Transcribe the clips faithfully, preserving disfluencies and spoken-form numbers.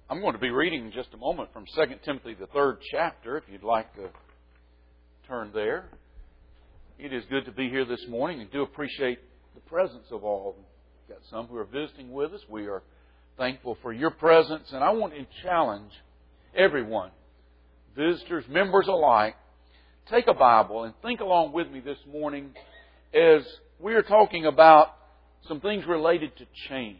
I'm going to be reading in just a moment from Second Timothy, the third chapter, if you'd like to turn there. It is good to be here this morning and do appreciate the presence of all. We've got some who are visiting with us. We are thankful for your presence, and I want to challenge everyone, visitors, members alike, take a Bible and think along with me this morning as we are talking about some things related to change.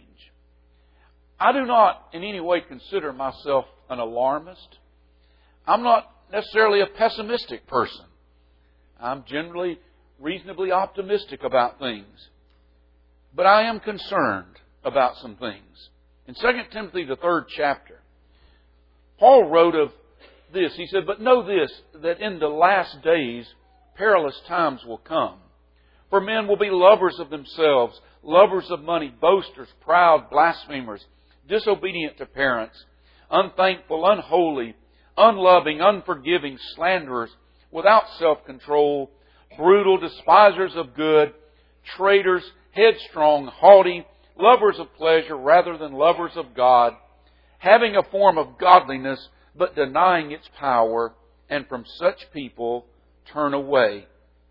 I do not in any way consider myself an alarmist. I'm not necessarily a pessimistic person. I'm generally reasonably optimistic about things. But I am concerned about some things. In Second Timothy, the third chapter, Paul wrote of this. He said, "But know this, that in the last days perilous times will come. For men will be lovers of themselves, lovers of money, boasters, proud, blasphemers, disobedient to parents, unthankful, unholy, unloving, unforgiving, slanderers, without self-control, brutal, despisers of good, traitors, headstrong, haughty, lovers of pleasure rather than lovers of God, having a form of godliness but denying its power, and from such people turn away."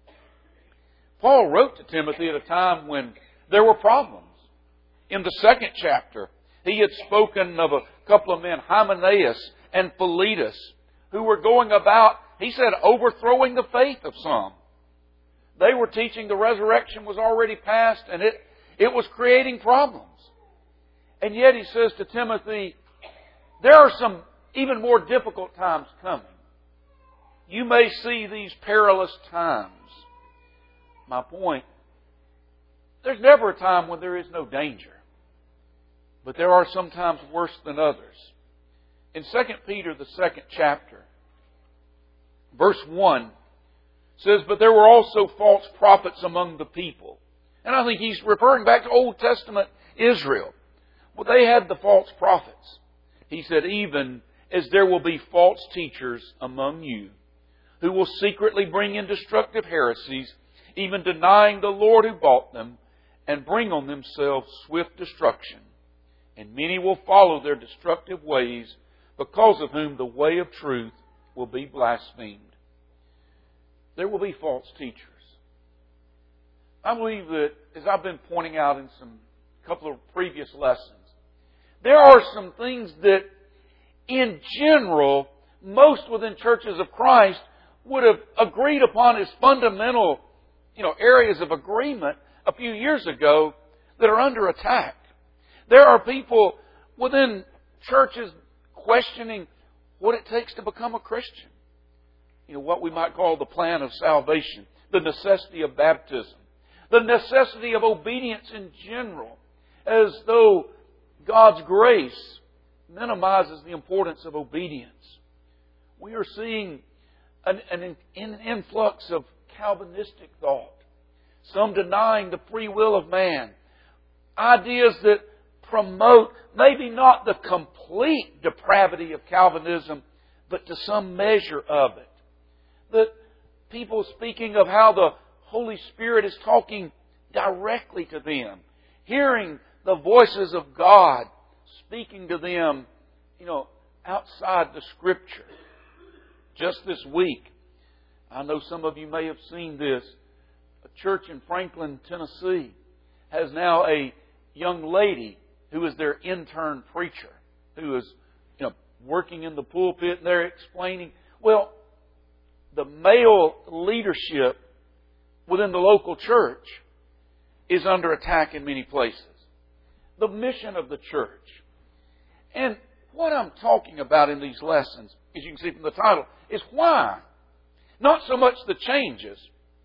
Paul wrote to Timothy at a time when there were problems. In the second chapter, he had spoken of a couple of men, Hymenaeus and Philetus, who were going about, he said, overthrowing the faith of some. They were teaching the resurrection was already past, and it, it was creating problems. And yet he says to Timothy, there are some even more difficult times coming. You may see these perilous times. My point, there's never a time when there is no danger. But there are some times worse than others. In Second Peter, the second chapter, verse one says, "But there were also false prophets among the people." And I think he's referring back to Old Testament Israel. Well, they had the false prophets. He said, "Even as there will be false teachers among you, who will secretly bring in destructive heresies, even denying the Lord who bought them, and bring on themselves swift destruction. And many will follow their destructive ways, because of whom the way of truth will be blasphemed." There will be false teachers. I believe that, as I've been pointing out in some couple of previous lessons, there are some things that, in general, most within churches of Christ would have agreed upon as fundamental, you know, areas of agreement a few years ago that are under attack. There are people within churches questioning what it takes to become a Christian. You know, what we might call the plan of salvation, the necessity of baptism, the necessity of obedience in general, as though God's grace minimizes the importance of obedience. We are seeing an, an, an influx of Calvinistic thought, some denying the free will of man, ideas that promote maybe not the complete depravity of Calvinism, but to some measure of it. That people speaking of how the Holy Spirit is talking directly to them, hearing the voices of God speaking to them, you know, outside the Scripture. Just this week, I know some of you may have seen this, a church in Franklin, Tennessee, has now a young lady who is their intern preacher, who is, you know, working in the pulpit, and they're explaining, well, the male leadership within the local church is under attack in many places. The mission of the church. And what I'm talking about in these lessons, as you can see from the title, is why. Not so much the changes.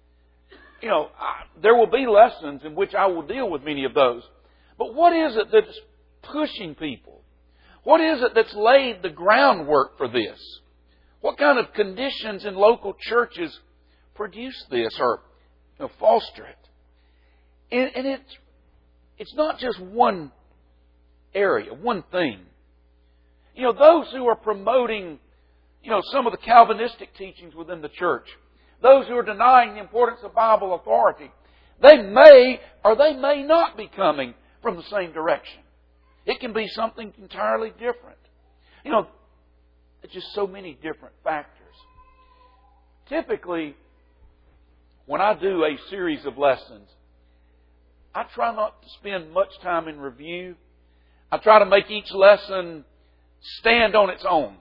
You know, I, there will be lessons in which I will deal with many of those. But what is it that's pushing people? What is it that's laid the groundwork for this? What kind of conditions in local churches produce this or, you know, foster it? And, and it's, it's not just one area, one thing. You know, those who are promoting, you know, some of the Calvinistic teachings within the church, those who are denying the importance of Bible authority, they may or they may not be coming from the same direction. It can be something entirely different. You know, there's just so many different factors. Typically, when I do a series of lessons, I try not to spend much time in review. I try to make each lesson stand on its own.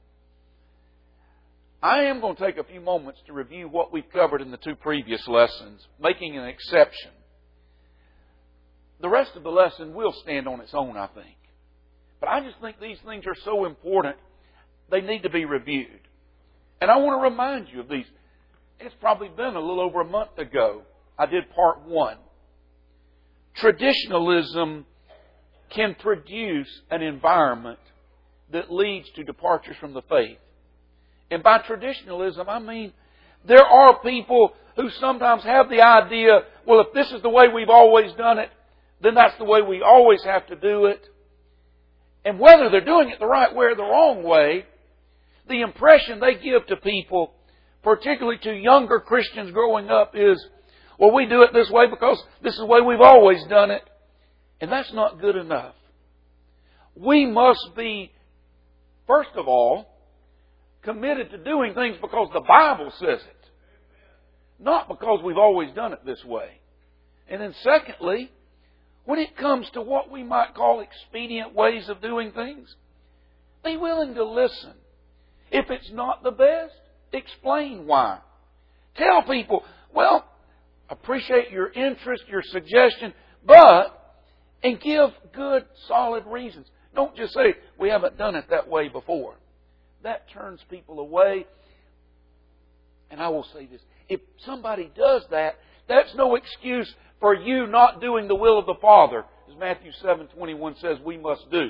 I am going to take a few moments to review what we've covered in the two previous lessons, making an exception. The rest of the lesson will stand on its own, I think. But I just think these things are so important, they need to be reviewed. And I want to remind you of these. It's probably been a little over a month ago. I did part one. Traditionalism can produce an environment that leads to departures from the faith. And by traditionalism, I mean there are people who sometimes have the idea, well, if this is the way we've always done it, then that's the way we always have to do it. And whether they're doing it the right way or the wrong way, the impression they give to people, particularly to younger Christians growing up, is, well, we do it this way because this is the way we've always done it. And that's not good enough. We must be, first of all, committed to doing things because the Bible says it. Not because we've always done it this way. And then secondly, when it comes to what we might call expedient ways of doing things, be willing to listen. If it's not the best, explain why. Tell people, well, appreciate your interest, your suggestion, but, and give good, solid reasons. Don't just say, we haven't done it that way before. That turns people away. And I will say this, if somebody does that, that's no excuse for you not doing the will of the Father, as Matthew seven twenty-one says we must do.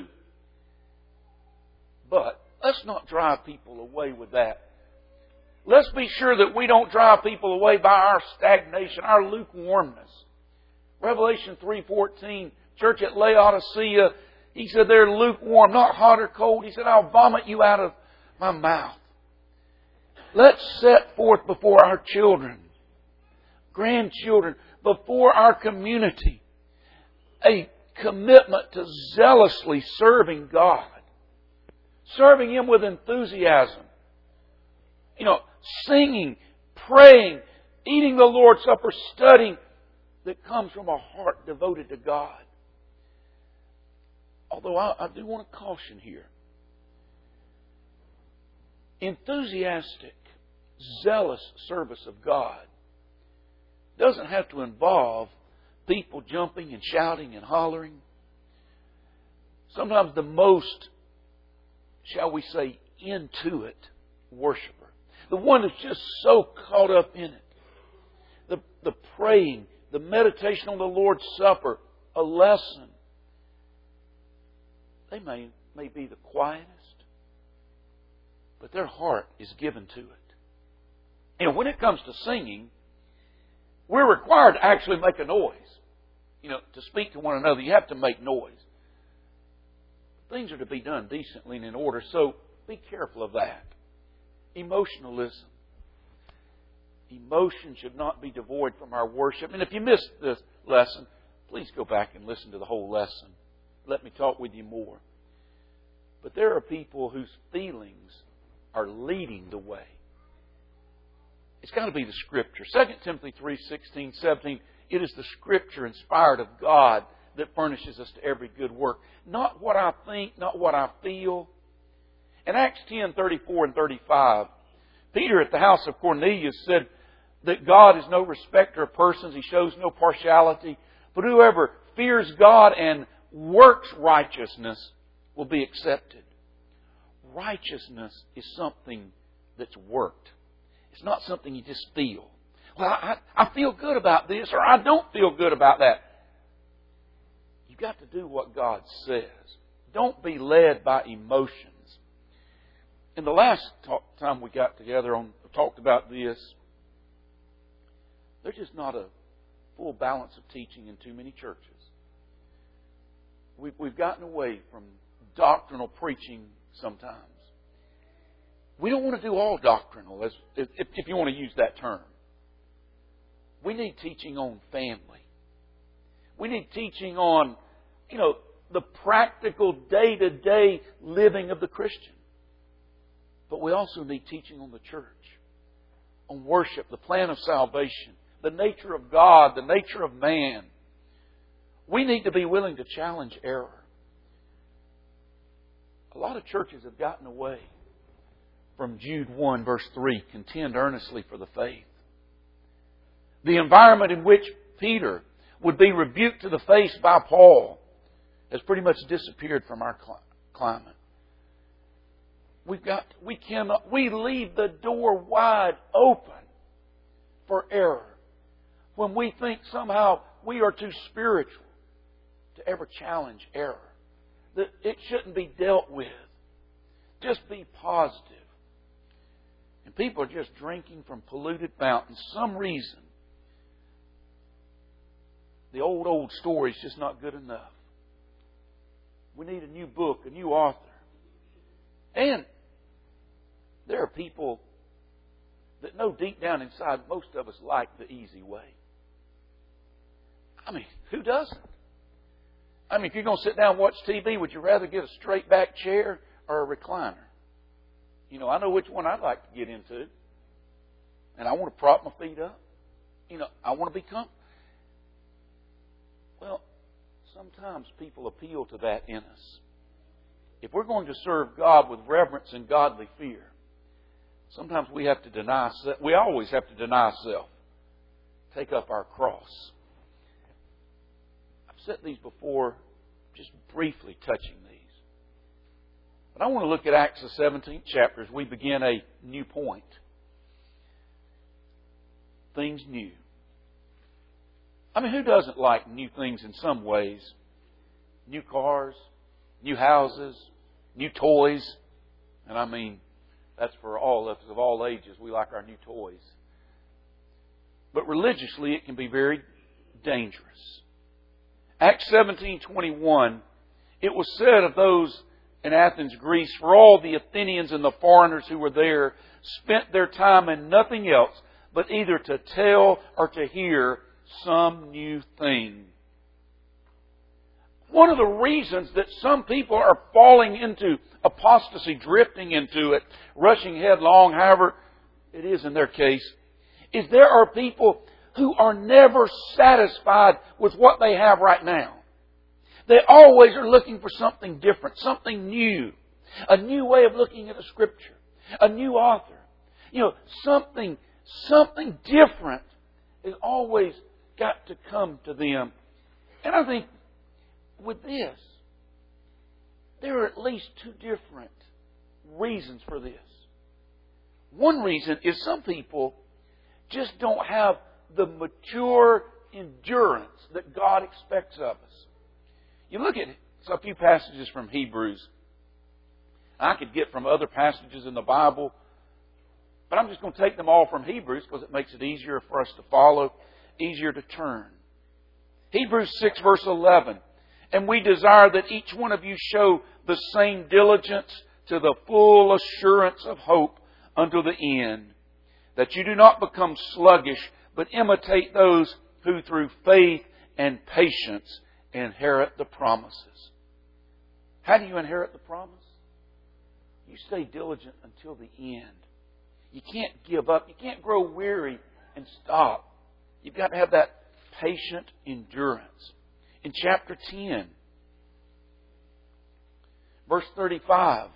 But let's not drive people away with that. Let's be sure that we don't drive people away by our stagnation, our lukewarmness. Revelation three fourteen, church at Laodicea, he said they're lukewarm, not hot or cold. He said, I'll vomit you out of my mouth. Let's set forth before our children, grandchildren, before our community, a commitment to zealously serving God. Serving Him with enthusiasm. You know, singing, praying, eating the Lord's Supper, studying, that comes from a heart devoted to God. Although I, I do want to caution here. Enthusiastic, zealous service of God doesn't have to involve people jumping and shouting and hollering. Sometimes the most, shall we say, into it worshiper, the one that's just so caught up in it, the, the praying, the meditation on the Lord's Supper, a lesson, they may, may be the quietest, but their heart is given to it. And when it comes to singing, we're required to actually make a noise. You know, to speak to one another, you have to make noise. Things are to be done decently and in order, so be careful of that. Emotionalism. Emotion should not be devoid from our worship. And if you missed this lesson, please go back and listen to the whole lesson. Let me talk with you more. But there are people whose feelings are leading the way. It's got to be the Scripture. Second Timothy three sixteen, seventeen. It is the Scripture inspired of God that furnishes us to every good work. Not what I think, not what I feel. In Acts ten thirty-four and thirty-five, Peter at the house of Cornelius said that God is no respecter of persons. He shows no partiality. But whoever fears God and works righteousness will be accepted. Righteousness is something that's worked. It's not something you just feel. Well, I, I feel good about this, or I don't feel good about that. You've got to do what God says. Don't be led by emotions. And the last talk, time we got together on talked about this, there's just not a full balance of teaching in too many churches. We've, we've gotten away from doctrinal preaching sometimes. We don't want to do all doctrinal, as, if, if you want to use that term. We need teaching on family. We need teaching on, you know, the practical day-to-day living of the Christian. But we also need teaching on the church, on worship, the plan of salvation, the nature of God, the nature of man. We need to be willing to challenge error. A lot of churches have gotten away from Jude one, verse three, contend earnestly for the faith. The environment in which Peter would be rebuked to the face by Paul has pretty much disappeared from our climate. We've got, we cannot, we leave the door wide open for error when we think somehow we are too spiritual to ever challenge error. That it shouldn't be dealt with. Just be positive. And people are just drinking from polluted fountains. Some reason the old, old story is just not good enough. We need a new book, a new author. And there are people that know deep down inside most of us like the easy way. I mean, who doesn't? I mean, if you're going to sit down and watch T V, would you rather get a straight back chair or a recliner? You know, I know which one I'd like to get into. And I want to prop my feet up. You know, I want to be comfortable. Well, sometimes people appeal to that in us. If we're going to serve God with reverence and godly fear, sometimes we have to deny self. We always have to deny self. Take up our cross. I've said these before, just briefly touching these. But I want to look at Acts the seventeenth chapter as we begin a new point. Things new. I mean, who doesn't like new things in some ways? New cars, new houses, new toys. And I mean, that's for all of us of all ages. We like our new toys. But religiously, it can be very dangerous. Acts seventeen twenty-one, it was said of those in Athens, Greece, for all the Athenians and the foreigners who were there spent their time in nothing else but either to tell or to hear some new thing. One of the reasons that some people are falling into apostasy, drifting into it, rushing headlong, however it is in their case, is there are people who are never satisfied with what they have right now. They always are looking for something different, something new, a new way of looking at a scripture, a new author. You know, something, something different is always got to come to them. And I think with this, there are at least two different reasons for this. One reason is some people just don't have the mature endurance that God expects of us. You look at a few passages from Hebrews. I could get from other passages in the Bible, but I'm just going to take them all from Hebrews because it makes it easier for us to follow, easier to turn. Hebrews six verse eleven. And we desire that each one of you show the same diligence to the full assurance of hope unto the end, that you do not become sluggish, but imitate those who through faith and patience inherit the promises. How do you inherit the promise? You stay diligent until the end. You can't give up. You can't grow weary and stop. You've got to have that patient endurance. In chapter ten, verse thirty-five,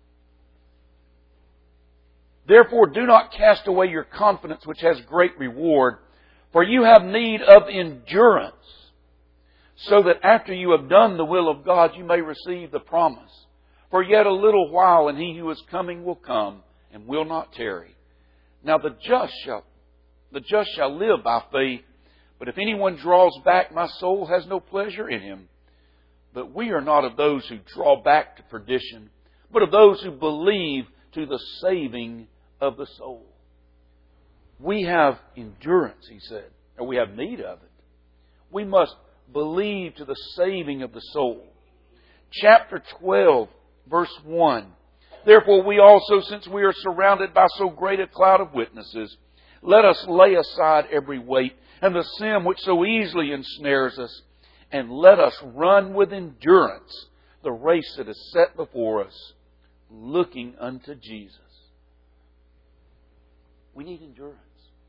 therefore do not cast away your confidence, which has great reward, for you have need of endurance, so that after you have done the will of God, you may receive the promise. For yet a little while, and He who is coming will come, and will not tarry. Now the just shall, the just shall live by faith. But if anyone draws back, my soul has no pleasure in him. But we are not of those who draw back to perdition, but of those who believe to the saving of the soul. We have endurance, he said, or we have need of it. We must believe to the saving of the soul. Chapter twelve, verse one. Therefore we also, since we are surrounded by so great a cloud of witnesses, let us lay aside every weight and the sin which so easily ensnares us, And let us run with endurance the race that is set before us, looking unto Jesus. We need endurance.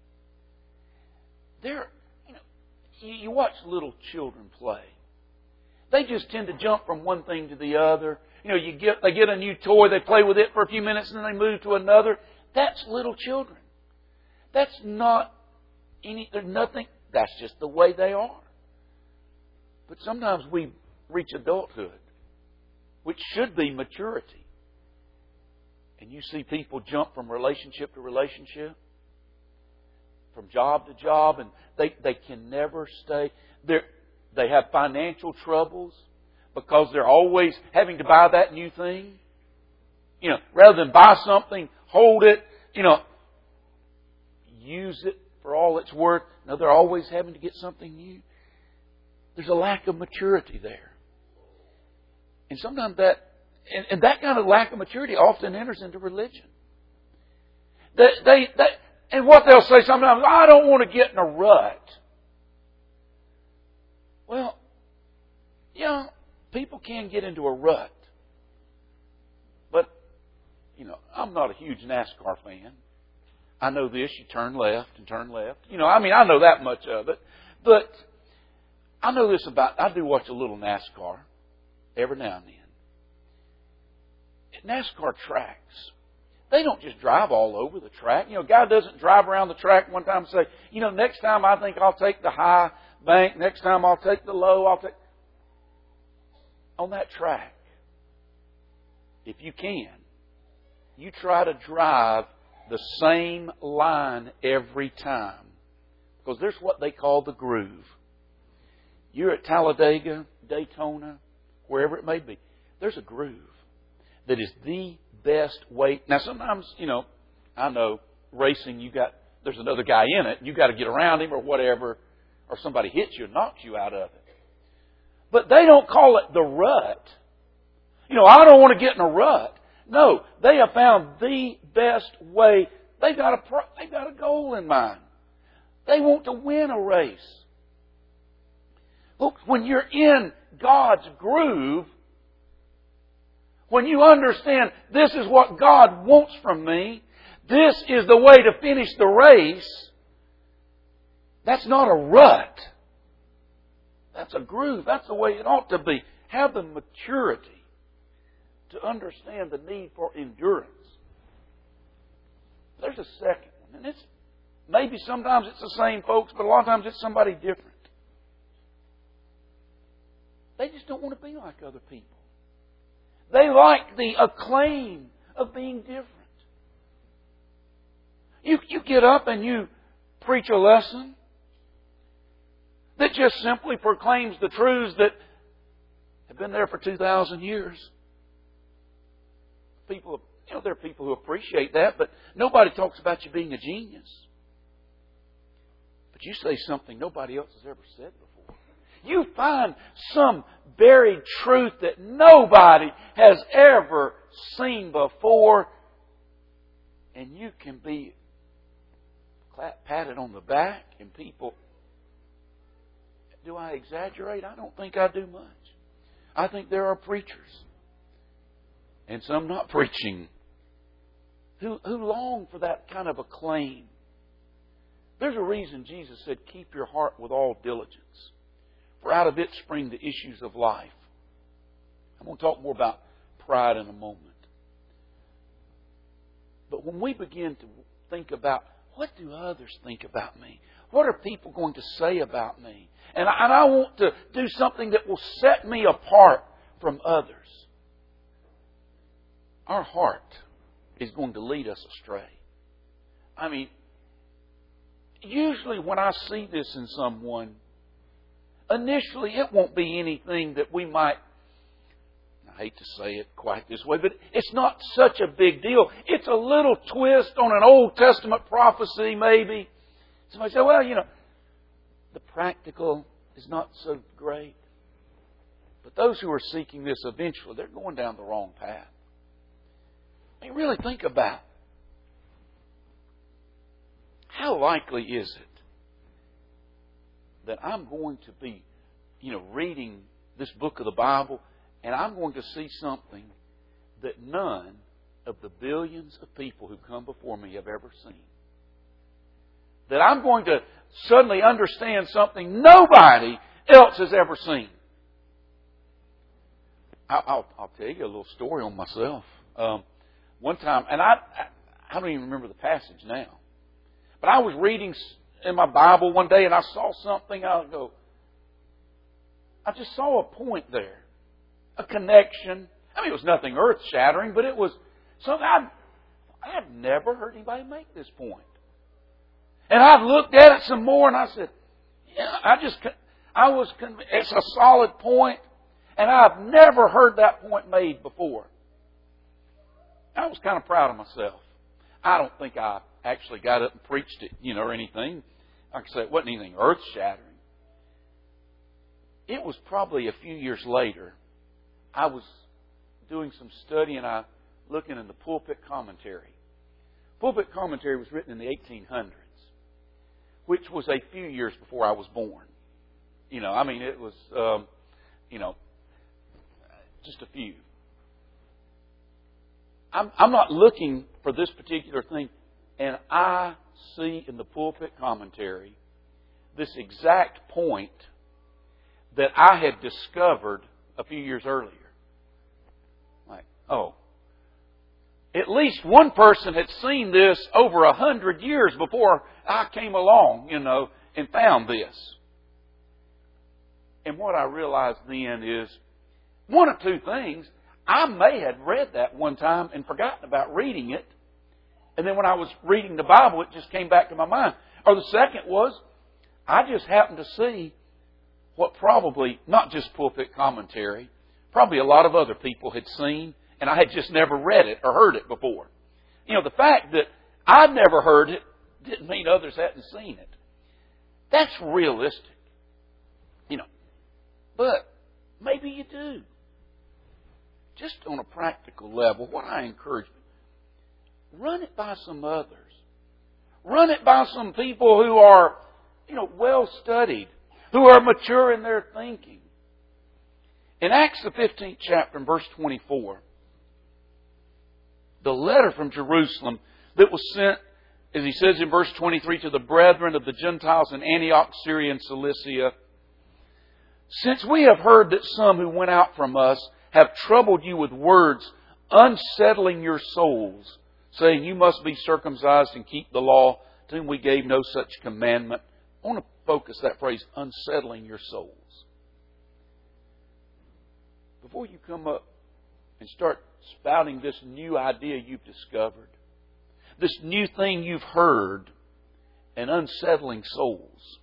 There, you know, you, you watch little children play. They just tend to jump from one thing to the other. You know, you get they get a new toy, they play with it for a few minutes, and then they move to another. That's little children. That's not any. There's nothing. That's just the way they are. But sometimes we reach adulthood, which should be maturity. And you see people jump from relationship to relationship, from job to job, and they, they can never stay. They're, they have financial troubles because they're always having to buy that new thing. You know, rather than buy something, hold it, you know, use it for all it's worth. No, they're always having to get something new. There's a lack of maturity there. And sometimes that, and, and that kind of lack of maturity often enters into religion. They, they, they, and what they'll say sometimes, I don't want to get in a rut. Well, you know, people can get into a rut. But, you know, I'm not a huge NASCAR fan. I know this, you turn left and turn left. You know, I mean, I know that much of it. But I know this about, I do watch a little NASCAR every now and then. At NASCAR tracks, they don't just drive all over the track. You know, a guy doesn't drive around the track one time and say, you know, next time I think I'll take the high bank, next time I'll take the low, I'll take... On that track, if you can, you try to drive the same line every time. Because there's what they call the groove. You're at Talladega, Daytona, wherever it may be. There's a groove that is the best way. Now, sometimes, you know, I know racing, you got there's another guy in it, and you got to get around him or whatever, or somebody hits you and knocks you out of it. But they don't call it the rut. You know, I don't want to get in a rut. No, they have found the best way. They've got a they've got a goal in mind. They want to win a race. Look, when you're in God's groove, when you understand this is what God wants from me, this is the way to finish the race, that's not a rut. That's a groove. That's the way it ought to be. Have the maturity to understand the need for endurance. There's a second one. And it's maybe sometimes it's the same folks, but a lot of times it's somebody different. They just don't want to be like other people. They like the acclaim of being different. You, you get up and you preach a lesson that just simply proclaims the truths that have been there for two thousand years. People, you know, there are people who appreciate that, but nobody talks about you being a genius. But you say something nobody else has ever said before. You find some buried truth that nobody has ever seen before, and you can be patted on the back, and people... Do I exaggerate? I don't think I do much. I think there are preachers, and some not preaching, who, who long for that kind of acclaim. There's a reason Jesus said, keep your heart with all diligence, for out of it spring the issues of life. I'm going to talk more about pride in a moment. But when we begin to think about, what do others think about me? What are people going to say about me? And I, and I want to do something that will set me apart from others. Our heart is going to lead us astray. I mean, usually when I see this in someone, initially it won't be anything that we might, I hate to say it quite this way, but it's not such a big deal. It's a little twist on an Old Testament prophecy maybe. Somebody say, well, you know, the practical is not so great. But those who are seeking this eventually, they're going down the wrong path. I mean, really think about, how likely is it that I'm going to be you know, reading this book of the Bible, and I'm going to see something that none of the billions of people who come before me have ever seen. That I'm going to suddenly understand something nobody else has ever seen. I'll, I'll, I'll tell you a little story on myself. Um, one time, and I, I don't even remember the passage now, but I was reading in my Bible one day and I saw something. I go, I just saw a point there, a connection. I mean, it was nothing earth-shattering, but it was something I I have never heard anybody make this point. And I looked at it some more, and I said, "Yeah, I just I was convinced it's a solid point, and I've never heard that point made before." I was kind of proud of myself. I don't think I actually got up and preached it, you know, or anything. Like I said, it wasn't anything earth-shattering. It was probably a few years later. I was doing some study and I looking in the pulpit commentary. Pulpit commentary was written in the eighteen hundreds, which was a few years before I was born. You know, I mean, it was, um, you know, just a few. I'm, I'm not looking for this particular thing, and I see in the pulpit commentary this exact point that I had discovered a few years earlier. Like, oh, at least one person had seen this over a hundred years before I came along, you know, and found this. And what I realized then is one of two things. I may have read that one time and forgotten about reading it. And then when I was reading the Bible, it just came back to my mind. Or the second was, I just happened to see what probably, not just pulpit commentary, probably a lot of other people had seen, and I had just never read it or heard it before. You know, the fact that I'd never heard it didn't mean others hadn't seen it. That's realistic. You know, but maybe you do. Just on a practical level, what I encourage you, run it by some others. Run it by some people who are, you know, well studied, who are mature in their thinking. In Acts the fifteenth chapter and verse twenty-four, the letter from Jerusalem that was sent, as he says in verse twenty-three, to the brethren of the Gentiles in Antioch, Syria, and Cilicia. Since we have heard that some who went out from us have troubled you with words, unsettling your souls, saying you must be circumcised and keep the law, to whom we gave no such commandment. I want to focus that phrase, unsettling your souls. Before you come up and start spouting this new idea you've discovered, this new thing you've heard, and unsettling souls,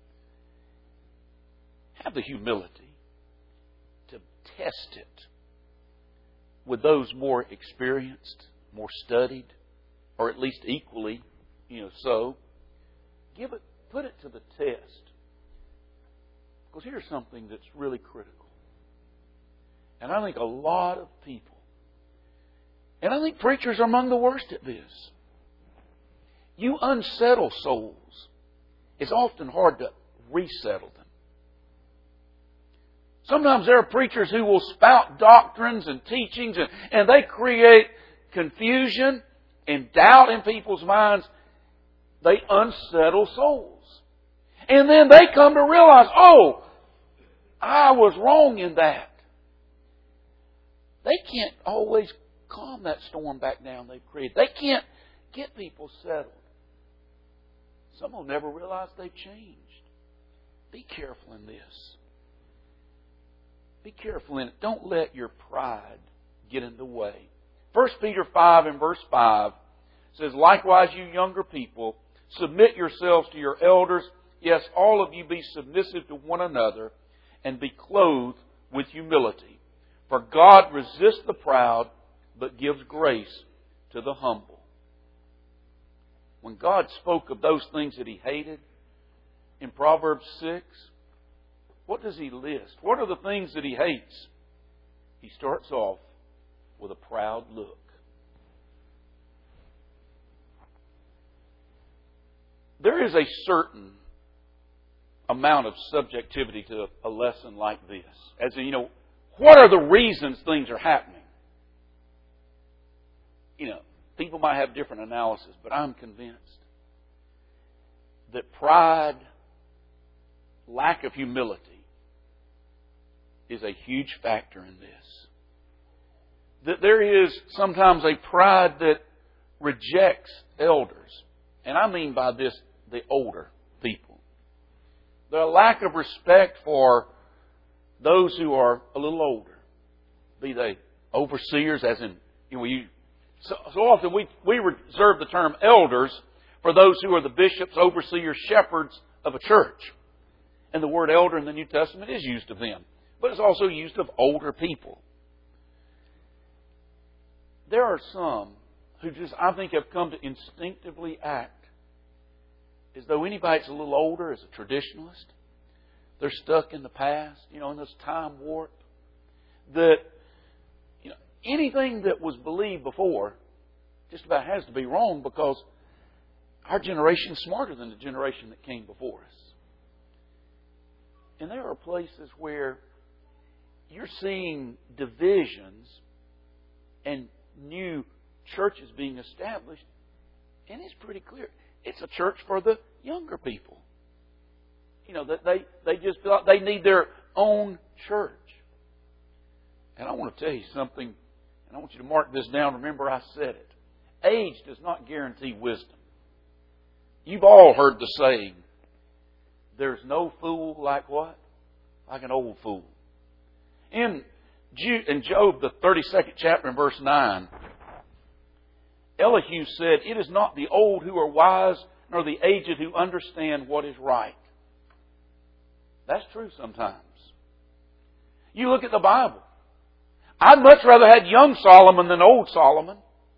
have the humility to test it with those more experienced, more studied, or at least equally, you know, so. Give it, put it to the test. Because here's something that's really critical. And I think a lot of people, and I think preachers are among the worst at this. You unsettle souls. It's often hard to resettle them. Sometimes there are preachers who will spout doctrines and teachings and, and they create confusion and doubt in people's minds. They unsettle souls. And then they come to realize, oh, I was wrong in that. They can't always calm that storm back down they've created. They can't get people settled. Some will never realize they've changed. Be careful in this. Be careful in it. Don't let your pride get in the way. First Peter five and verse five says, likewise, you younger people, submit yourselves to your elders. Yes, all of you be submissive to one another and be clothed with humility. For God resists the proud, but gives grace to the humble. When God spoke of those things that He hated in Proverbs six, what does He list? What are the things that He hates? He starts off with a proud look. There is a certain amount of subjectivity to a lesson like this. As in, you know, what are the reasons things are happening? You know, people might have different analysis, but I'm convinced that pride, lack of humility, is a huge factor in this. That there is sometimes a pride that rejects elders. And I mean by this, the older people. The lack of respect for those who are a little older. Be they overseers, as in, you know, you, so, so often we, we reserve the term elders for those who are the bishops, overseers, shepherds of a church. And the word elder in the New Testament is used of them. But it's also used of older people. There are some who just, I think, have come to instinctively act as though anybody that's a little older is a traditionalist. They're stuck in the past, you know, in this time warp. That, you know, anything that was believed before just about has to be wrong because our generation is smarter than the generation that came before us. And there are places where you're seeing divisions and new churches being established, and it's pretty clear. It's a church for the younger people. You know, that they, they just feel like they need their own church. And I want to tell you something, and I want you to mark this down. Remember, I said it. Age does not guarantee wisdom. You've all heard the saying, there's no fool like what? Like an old fool. In in Job, the thirty-second chapter and verse nine, Elihu said, it is not the old who are wise, nor the aged who understand what is right. That's true sometimes. You look at the Bible. I'd much rather had young Solomon than old Solomon.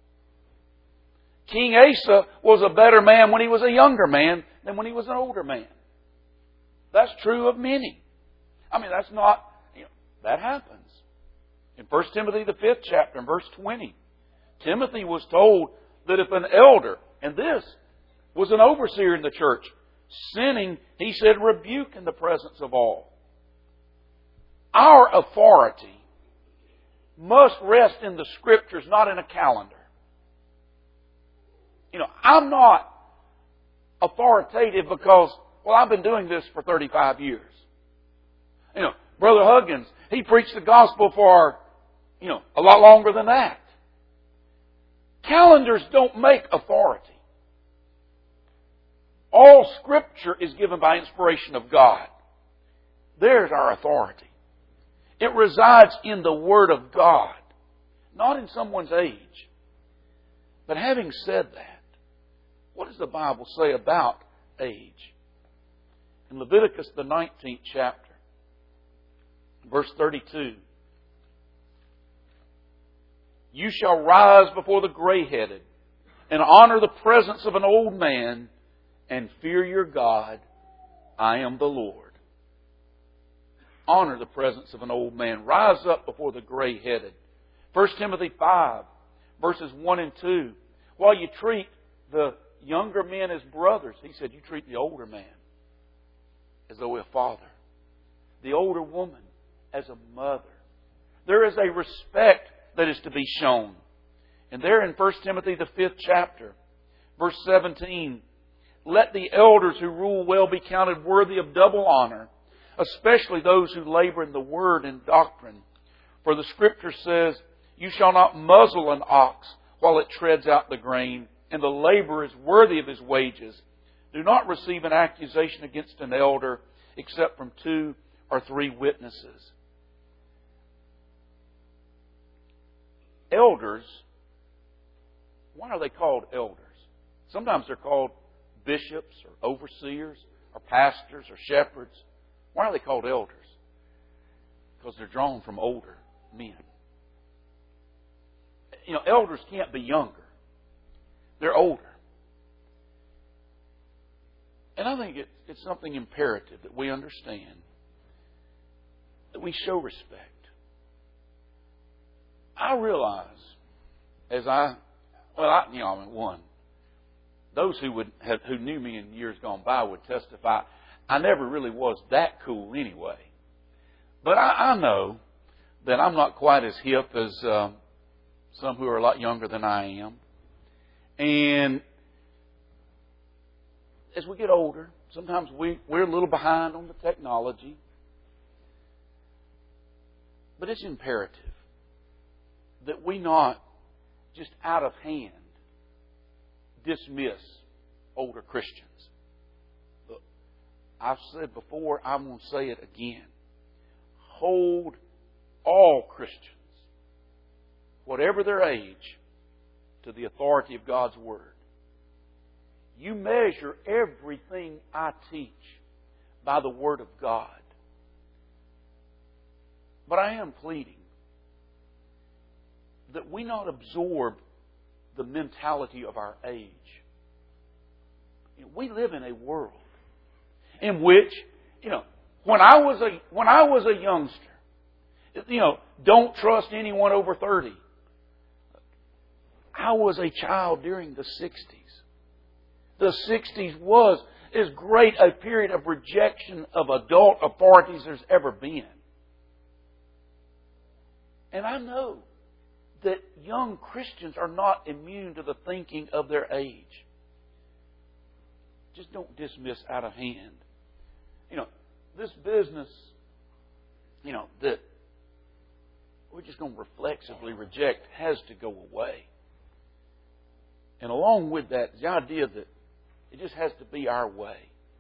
King Asa was a better man when he was a younger man than when he was an older man. That's true of many. I mean, that's not, you know, that happens. In First Timothy, the fifth chapter, in verse twenty, Timothy was told that if an elder, and this was an overseer in the church, sinning, he said, rebuke in the presence of all. Our authority must rest in the Scriptures, not in a calendar. You know, I'm not authoritative because, well, I've been doing this for thirty-five years. You know, Brother Huggins, he preached the gospel for, you know, a lot longer than that. Calendars don't make authority. All Scripture is given by inspiration of God. There's our authority. It resides in the Word of God, not in someone's age. But having said that, what does the Bible say about age? In Leviticus, the nineteenth chapter, verse thirty-two, you shall rise before the gray-headed and honor the presence of an old man and fear your God. I am the Lord. Honor the presence of an old man. Rise up before the gray-headed. First Timothy five, verses one and two. While you treat the younger men as brothers, he said you treat the older man as though a father. The older woman as a mother. There is a respect that is to be shown. And there in First Timothy, the fifth chapter, verse seventeen, let the elders who rule well be counted worthy of double honor, especially those who labor in the word and doctrine. For the Scripture says, you shall not muzzle an ox while it treads out the grain, and the laborer is worthy of his wages. Do not receive an accusation against an elder except from two or three witnesses. Elders, why are they called elders? Sometimes they're called bishops or overseers or pastors or shepherds. Why are they called elders? Because they're drawn from older men. You know, elders can't be younger. They're older. And I think it, it's something imperative that we understand, that we show respect. I realize, as I, well, I, you know, I mean, one, those who would have, who knew me in years gone by would testify. I never really was that cool anyway. But I, I know that I'm not quite as hip as uh, some who are a lot younger than I am. And as we get older, sometimes we, we're a little behind on the technology. But it's imperative that we not just out of hand dismiss older Christians. Look, I've said before, I'm going to say it again. Hold all Christians, whatever their age, to the authority of God's Word. You measure everything I teach by the Word of God. But I am pleading that we not absorb the mentality of our age. You know, we live in a world in which, you know, when I was a when I was a youngster, you know, don't trust anyone over thirty. I was a child during the sixties. The sixties was as great a period of rejection of adult authorities there's ever been. And I know that young Christians are not immune to the thinking of their age. Just don't dismiss out of hand. You know, this business, you know, that we're just going to reflexively reject has to go away. And along with that, the idea that it just has to be our way.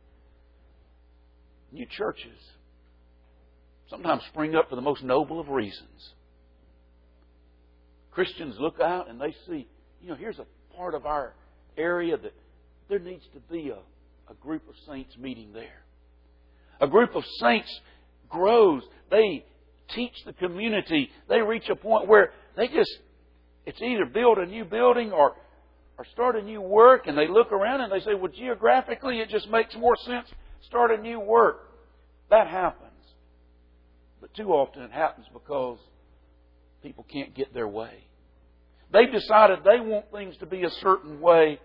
New churches sometimes spring up for the most noble of reasons. Christians look out and they see, you know, here's a part of our area that there needs to be a, a group of saints meeting there. A group of saints grows. They teach the community. They reach a point where they just, it's either build a new building or, or start a new work, and they look around and they say, well, geographically it just makes more sense. Start a new work. That happens. But too often it happens because people can't get their way. They've decided they want things to be a certain way.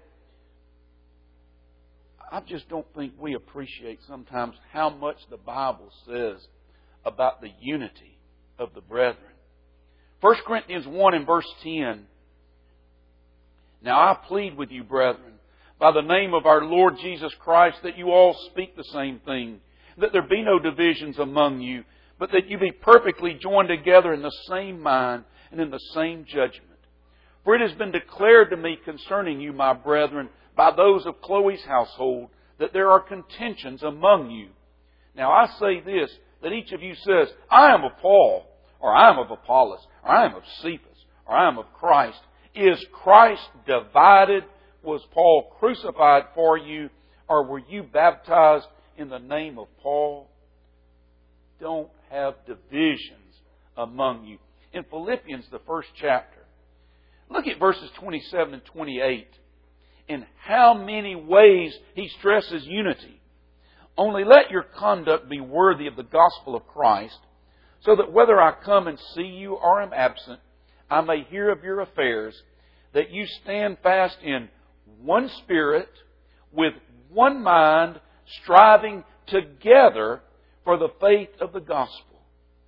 I just don't think we appreciate sometimes how much the Bible says about the unity of the brethren. First Corinthians one and verse ten. Now I plead with you, brethren, by the name of our Lord Jesus Christ, that you all speak the same thing, that there be no divisions among you, but that you be perfectly joined together in the same mind and in the same judgment. For it has been declared to me concerning you, my brethren, by those of Chloe's household, that there are contentions among you. Now I say this, that each of you says, I am of Paul, or I am of Apollos, or I am of Cephas, or I am of Christ. Is Christ divided? Was Paul crucified for you? Or were you baptized in the name of Paul? Don't have divisions among you. In Philippians, the first chapter, look at verses twenty-seven and twenty-eight. In how many ways he stresses unity. Only let your conduct be worthy of the gospel of Christ, so that whether I come and see you or am absent, I may hear of your affairs, that you stand fast in one spirit, with one mind, striving together for the faith of the gospel.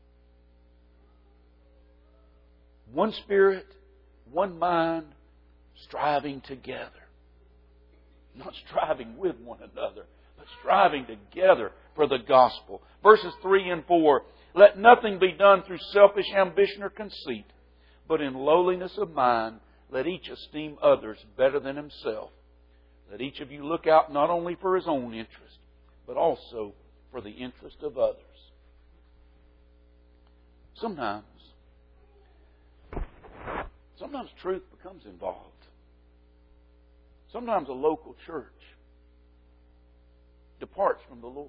One spirit, one mind, striving together. Not striving with one another, but striving together for the gospel. Verses three and four. Let nothing be done through selfish ambition or conceit, but in lowliness of mind, let each esteem others better than himself. Let each of you look out not only for his own interest, but also for the interest of others. Sometimes, sometimes truth becomes involved. Sometimes a local church departs from the Lord.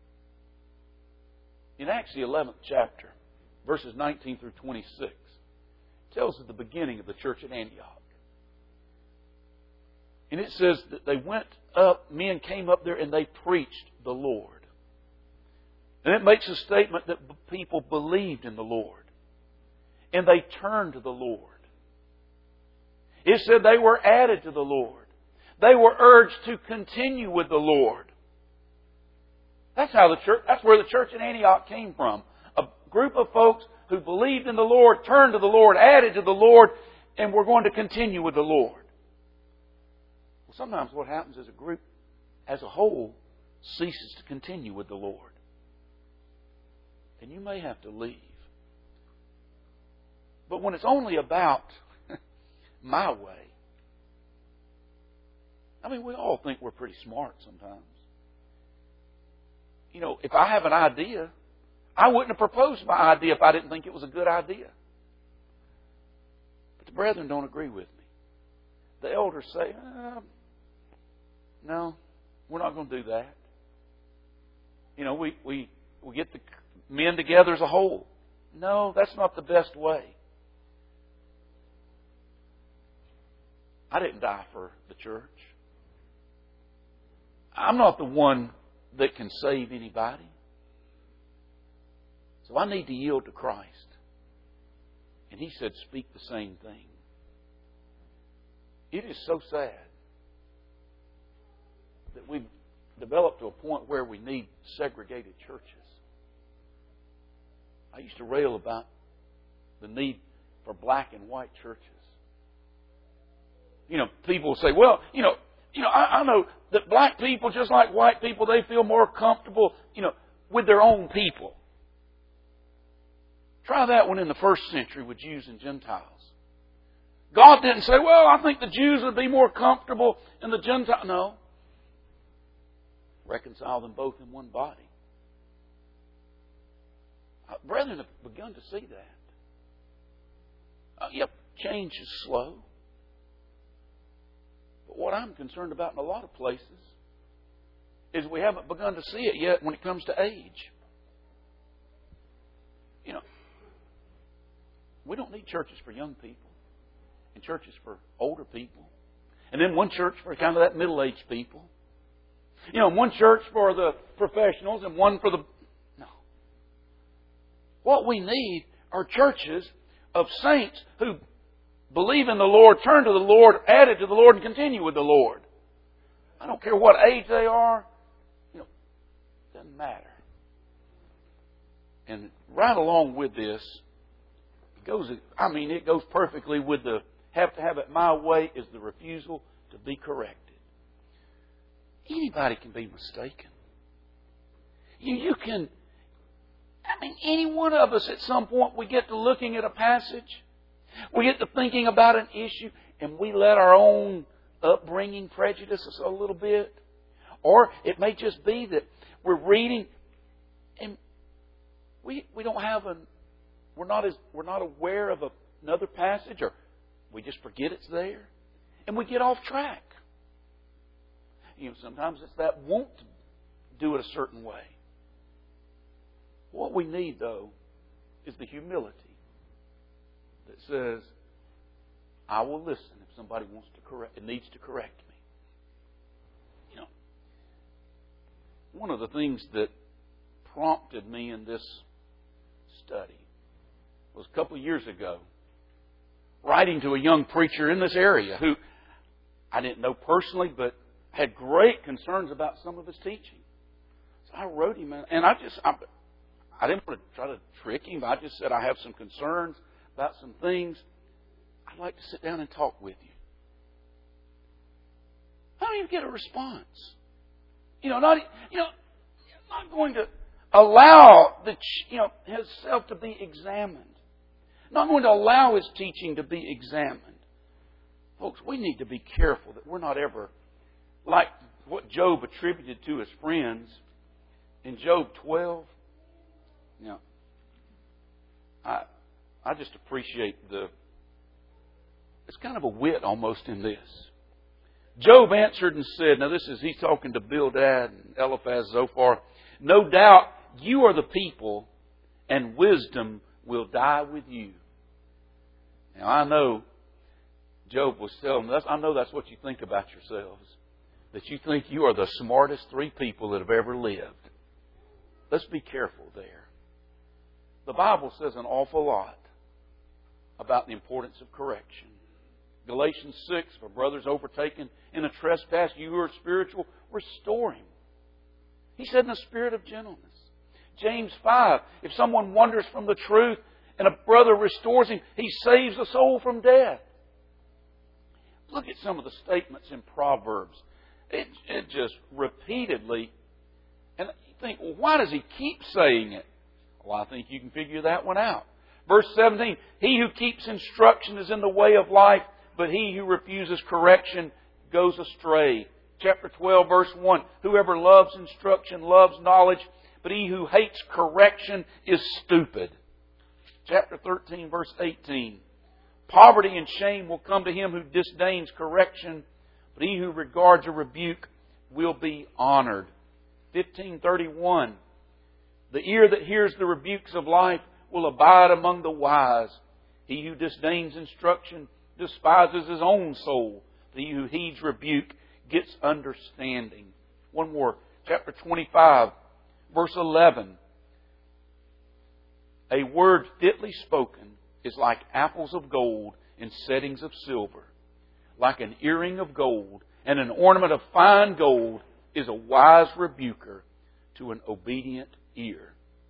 In Acts the eleventh chapter, verses nineteen through twenty-six, it tells us the beginning of the church at Antioch. And it says that they went up, men came up there and they preached the Lord. And it makes a statement that people believed in the Lord. And they turned to the Lord. It said they were added to the Lord. They were urged to continue with the Lord. That's how the church, that's where the church in Antioch came from. A group of folks who believed in the Lord, turned to the Lord, added to the Lord, and were going to continue with the Lord. Well, sometimes what happens is a group as a whole ceases to continue with the Lord. And you may have to leave. But when it's only about my way, I mean, we all think we're pretty smart sometimes. You know, if I have an idea, I wouldn't have proposed my idea if I didn't think it was a good idea. But the brethren don't agree with me. The elders say, uh, no, we're not going to do that. You know, we, we, we get the men together as a whole. No, that's not the best way. I didn't die for the church. I'm not the one that can save anybody. So I need to yield to Christ. And He said, speak the same thing. It is so sad that we've developed to a point where we need segregated churches. I used to rail about the need for black and white churches. You know, people will say, well, you know, you know, I, I know that black people, just like white people, they feel more comfortable, you know, with their own people. Try that one in the first century with Jews and Gentiles. God didn't say, well, I think the Jews would be more comfortable in the Gentiles. No. Reconcile them both in one body. Uh, brethren have begun to see that. Uh, yep, change is slow. But what I'm concerned about in a lot of places is we haven't begun to see it yet when it comes to age. You know, we don't need churches for young people and churches for older people. And then one church for kind of that middle-aged people. You know, one church for the professionals and one for the... No. What we need are churches of saints who believe in the Lord, turn to the Lord, added to the Lord, and continue with the Lord. I don't care what age they are. You know, it doesn't matter. And right along with this, it goes, I mean, it goes perfectly with the have to have it my way is the refusal to be corrected. Anybody can be mistaken. You, you can, I mean, any one of us at some point, we get to looking at a passage, we get to thinking about an issue, and we let our own upbringing prejudice us a little bit. Or it may just be that we're reading and we we don't have an we're not as we're not aware of a, another passage, or we just forget it's there, and we get off track. You know, sometimes it's that want to do it a certain way. What we need, though, is the humility that says, I will listen if somebody wants to correct, it needs to correct me. You know, one of the things that prompted me in this study was a couple of years ago, writing to a young preacher in this area who I didn't know personally, but had great concerns about some of his teaching. So I wrote him, and I just, I, I didn't want to try to trick him. I just said, I have some concerns about some things. I'd like to sit down and talk with you. I don't even get a response. You know, not, you know, not going to allow the, you know, himself to be examined. Not going to allow his teaching to be examined. Folks, we need to be careful that we're not ever like what Job attributed to his friends in Job twelve. You know, I I just appreciate the, it's kind of a wit almost in this. Job answered and said, now this is, he's talking to Bildad and Eliphaz, Zophar, no doubt you are the people and wisdom will die with you. Now I know Job was telling us, I know that's what you think about yourselves. That you think you are the smartest three people that have ever lived. Let's be careful there. The Bible says an awful lot about the importance of correction. Galatians six, for brothers overtaken in a trespass, you who are spiritual, restore him. He said in a spirit of gentleness. James five, if someone wanders from the truth and a brother restores him, he saves a soul from death. Look at some of the statements in Proverbs. It, it just repeatedly, and you think, well, why does he keep saying it? Well, I think you can figure that one out. Verse seventeen, he who keeps instruction is in the way of life, but he who refuses correction goes astray. Chapter twelve, verse one, whoever loves instruction loves knowledge, but he who hates correction is stupid. Chapter thirteen, verse eighteen, poverty and shame will come to him who disdains correction, but he who regards a rebuke will be honored. fifteen thirty-one, the ear that hears the rebukes of life will abide among the wise. He who disdains instruction despises his own soul. But he who heeds rebuke gets understanding. One more. Chapter twenty-five, verse eleven. A word fitly spoken is like apples of gold in settings of silver. Like an earring of gold and an ornament of fine gold is a wise rebuker to an obedient ear.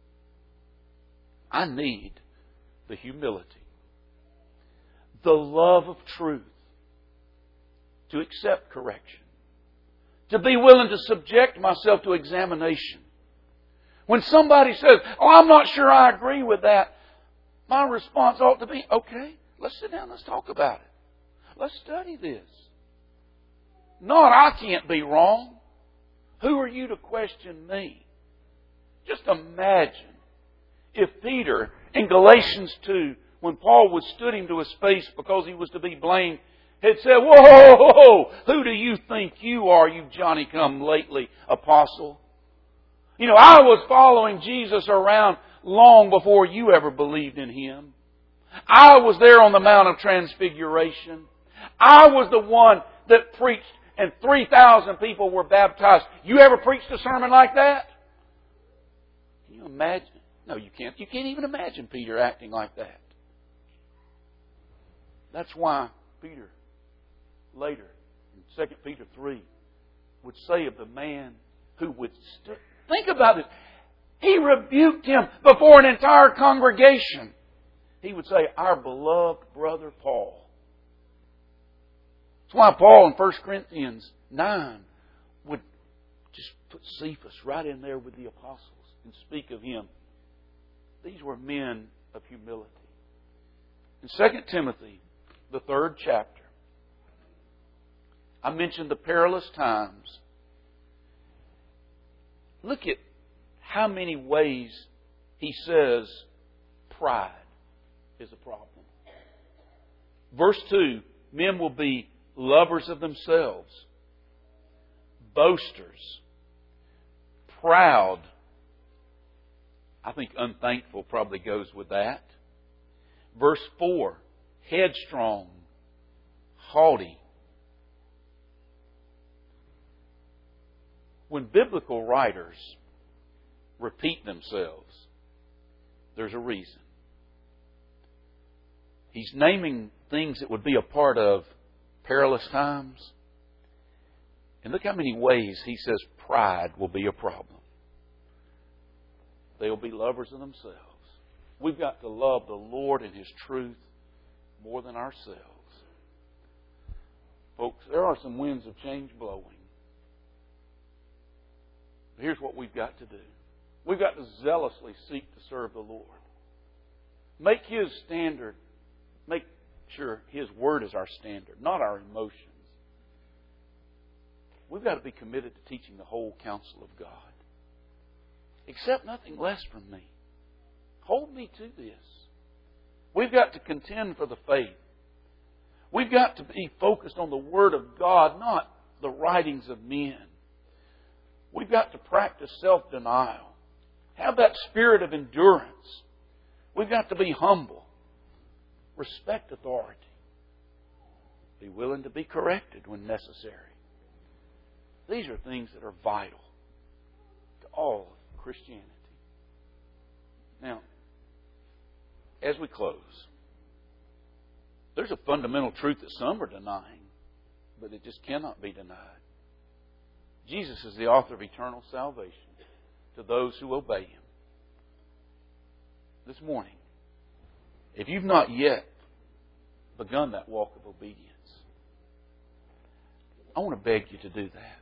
I need the humility, the love of truth, to accept correction, to be willing to subject myself to examination. When somebody says, oh, I'm not sure I agree with that, my response ought to be, okay, let's sit down, let's talk about it. Let's study this. Not, I can't be wrong. Who are you to question me? Just imagine if Peter, in Galatians two, when Paul withstood him to his face because he was to be blamed, had said, whoa, whoa, whoa, who do you think you are, you Johnny-come-lately apostle? You know, I was following Jesus around long before you ever believed in Him. I was there on the Mount of Transfiguration. I was the one that preached and three thousand people were baptized. You ever preached a sermon like that? Can you imagine? No, you can't. You can't even imagine Peter acting like that. That's why Peter, later, in Second Peter three, would say of the man who withstood. Think about it. He rebuked him before an entire congregation. He would say, our beloved brother Paul. That's why Paul in First Corinthians nine would just put Cephas right in there with the apostles and speak of him. These were men of humility. In Second Timothy, the third chapter, I mentioned the perilous times. Look at how many ways he says pride is a problem. Verse two, men will be lovers of themselves, boasters, proud. I think unthankful probably goes with that. Verse four, headstrong, haughty. When biblical writers repeat themselves, there's a reason. He's naming things that would be a part of perilous times. And look how many ways he says pride will be a problem. They'll be lovers of themselves. We've got to love the Lord and His truth more than ourselves. Folks, there are some winds of change blowing. But here's what we've got to do. We've got to zealously seek to serve the Lord. Make His standard, make sure His Word is our standard, not our emotions. We've got to be committed to teaching the whole counsel of God. Accept nothing less from me. Hold me to this. We've got to contend for the faith. We've got to be focused on the Word of God, not the writings of men. We've got to practice self-denial. Have that spirit of endurance. We've got to be humble. Respect authority. Be willing to be corrected when necessary. These are things that are vital to all of Christianity. Now, as we close, there's a fundamental truth that some are denying, but it just cannot be denied. Jesus is the author of eternal salvation to those who obey Him. This morning, if you've not yet begun that walk of obedience, I want to beg you to do that.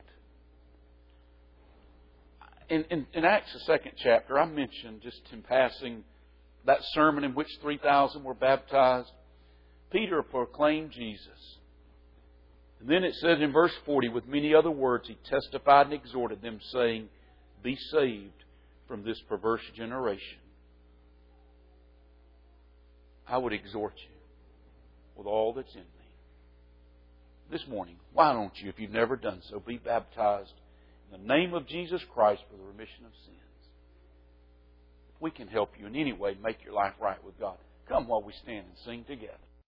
In, in, in Acts, the second chapter, I mentioned just in passing that sermon in which three thousand were baptized. Peter proclaimed Jesus. And then it says in verse forty, with many other words, he testified and exhorted them, saying, be saved from this perverse generation. I would exhort you with all that's in me. This morning, why don't you, if you've never done so, be baptized in the name of Jesus Christ for the remission of sins. If we can help you in any way make your life right with God, come while we stand and sing together.